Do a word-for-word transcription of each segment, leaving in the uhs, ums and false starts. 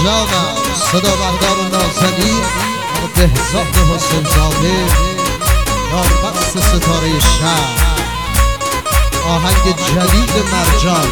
جانم صدا بردار و نازنین بهزاد حسین زاده یار بست ستاره شهر آهنگ جدید مرجان.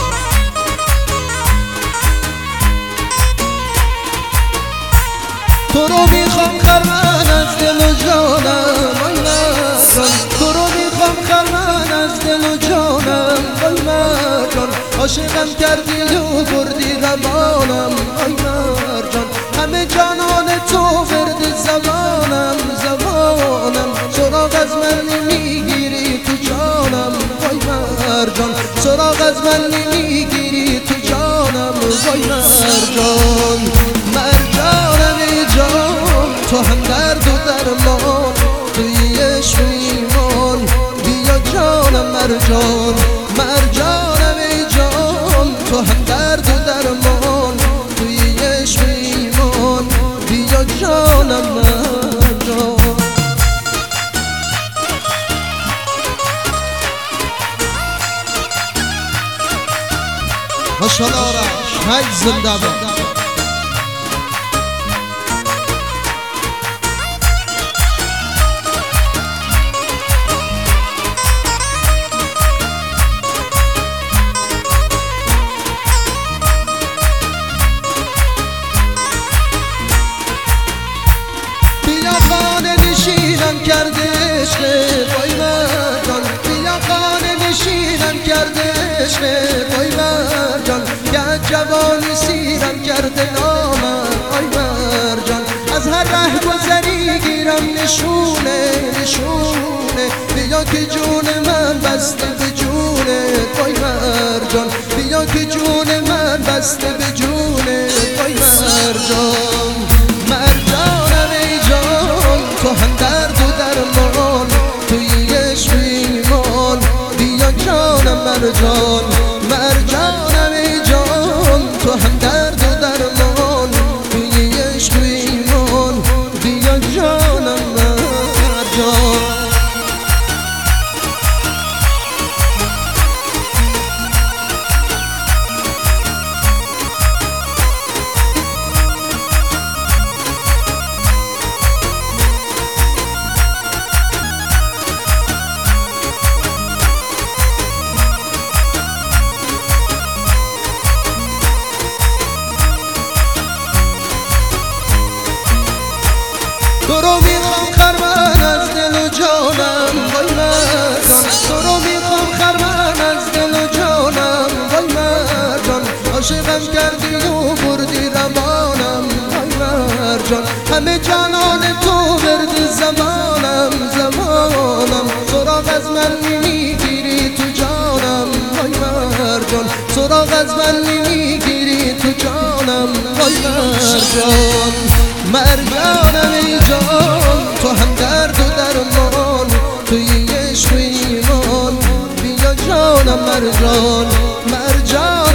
تو رو میخوام خرمن از دل و جانم وای مرجان، تو رو میخوام خرمن از دل و جانم وای مرجان، عاشقم کردی و بردی روانم وای مرجان، همه جانان تو ورد زبانم زبانم، سراغ از من نمیگیری تو جانم وای مرجان، سراغ از من نمیگیری تو جانم وای مرجان. مرجانم ای جان تو هم درد و درمان توی عشق و ایمان، بیا جانم مرجان، مرجانم ای جان تو هم درد و درمان توی عشق و ایمان، بیا جانم مرجان. ماشاءالله شاید زنده باد. کرده عشق وای مرجان، بیا خانه نشینم کرده عشق وای مرجان، که جوانی سیرم کرده نامم وای مرجان، از هر ره گذری گیرم نشونه نشونه، بیا که جون من بسته به جونه وای مرجان، بیا که جون من بسته به جونه وای مرجان. مرجانم ای جان تو هم درد و درمان توی عشق و ایمان، بیا جانم مرجان، مرجانم ای جان تو هم درد و درمان توی عشق و ایمان، بیا جانم مرجان. تو رو میخوام خرمن از دل و جانم وای مرجان، تو رو میخوام خرمن از دل و جانم وای مرجان، عاشقم کردی و بردی روانم وای مرجان، همه جانان تو ورد زمانم زمانم، سراغ از من نمیگیری تو جانم وای مرجان، سراغ از من نمیگیری تو جانم وای مرجان. مرجانم ای جان تو هم درد و درمان توی عشق و ایمان، بیا جانم مرجان، مرجان